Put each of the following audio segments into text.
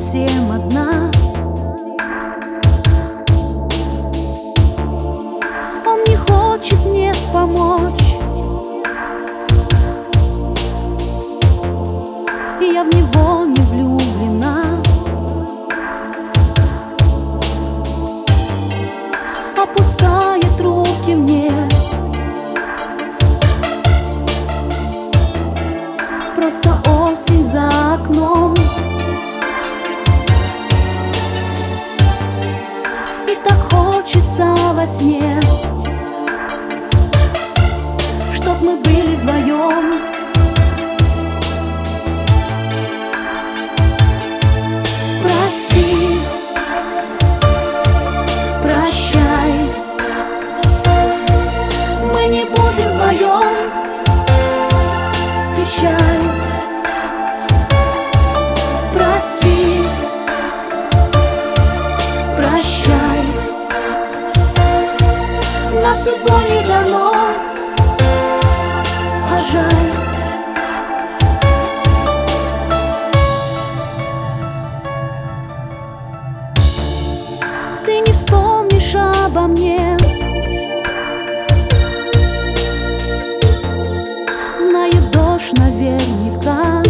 совсем одна. Он не хочет мне помочь, и я в него не влюблена. Опускает руки мне, просто осень за окном. И так хочется во сне, чтоб мы были вдвоем. Прости, прощай, мы не будем вдвоем. Печаль, прости, прощай, нам судьбой не дано, а жаль. Ты не вспомнишь обо мне, знаю, дождь наверняка,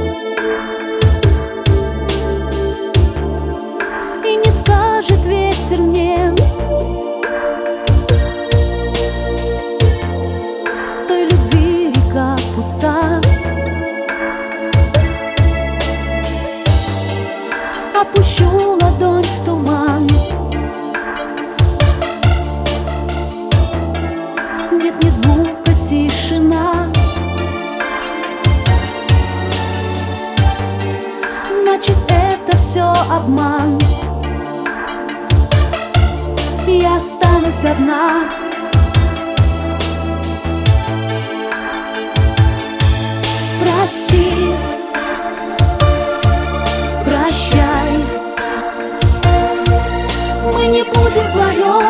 и не скажет ветер мне той любви река пуста. Опущу ладонь в туман, нет ни звука, тишина. Значит, это все обман. Я останусь одна. Прости, прощай, мы не будем вдвоем.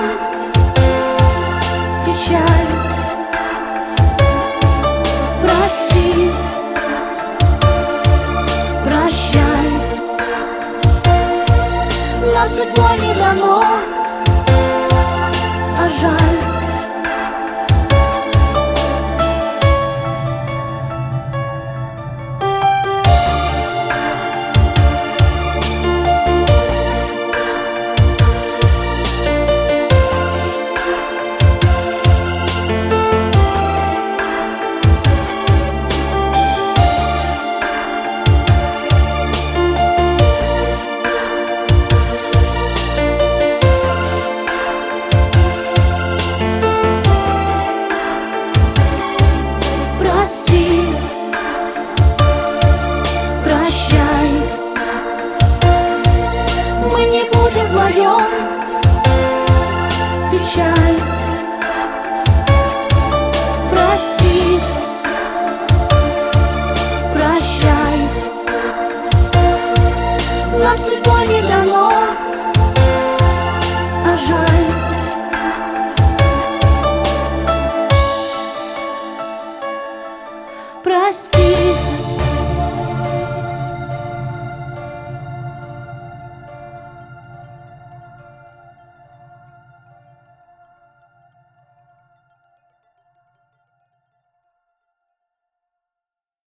Печаль, прости, прощай, нам судьбой не дано, а жаль. Прости, прощай, мы не будем вдвоем. Печаль, прости, прощай, нам судьбой не дано, а жаль. Прости.